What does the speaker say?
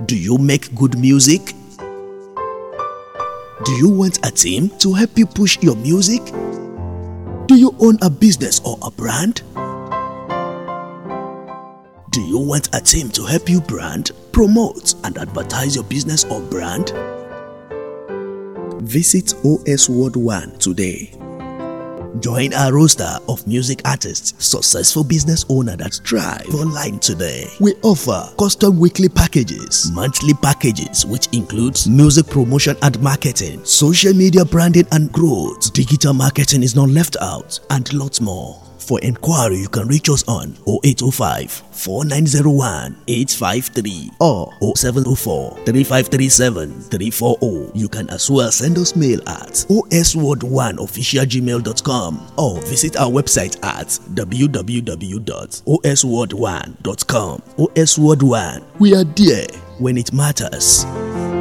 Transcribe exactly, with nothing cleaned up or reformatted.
Do you make good music? Do you want a team to help you push your music? Do you own a business or a brand? Do you want a team to help you brand, promote, and advertise your business or brand? Visit O S World One today. Join our roster of music artists, successful business owners that thrive online today. We offer custom weekly packages, monthly packages which includes music promotion and marketing, social media branding and growth, digital marketing is not left out, and lots more. For inquiry, you can reach us on zero eight zero five, four nine zero one, eight five three or zero seven zero four, three five three seven, three four zero. You can as well send us mail at o s world one official gmail dot com or visit our website at w w w dot o s world one dot com. O S World One, we are there when it matters.